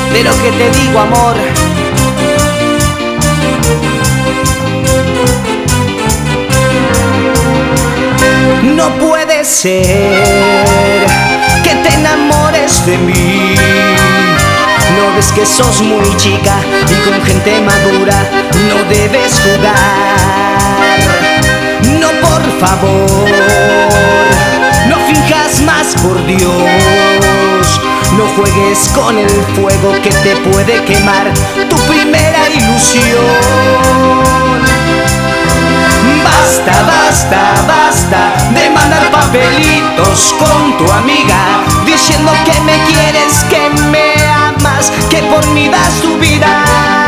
de lo que te digo, amor. No puede ser que te enamores de mí. No ves que sos muy chica y con gente madura no debes jugar. No, por favor, no finjas más, por Dios. No juegues con el fuego que te puede quemar tu primera ilusión. Basta, basta, basta de mandar papelitos con tu amiga diciendo que me quieres, que me amas, que por mí das tu vida.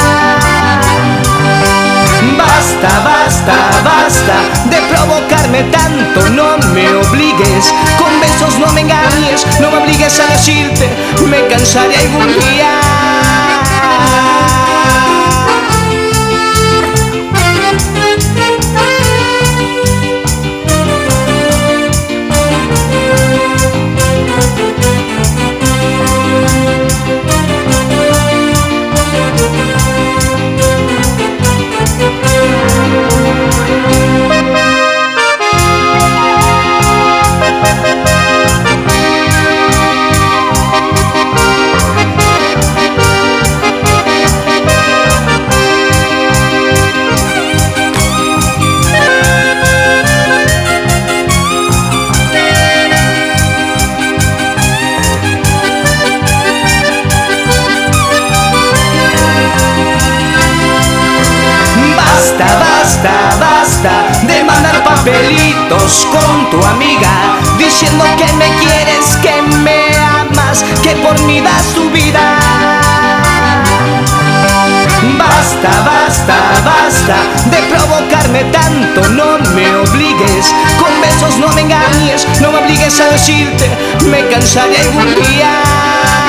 Basta, basta, basta de provocarme tanto, no me obligues, con besos no me engañes, no me obligues a decirte, me cansaré algún día. Basta, basta de mandar papelitos con tu amiga diciendo que me quieres, que me amas, que por mí das tu vida. Basta, basta, basta de provocarme tanto, no me obligues, con besos no me engañes, no me obligues a decirte, me cansaré algún día.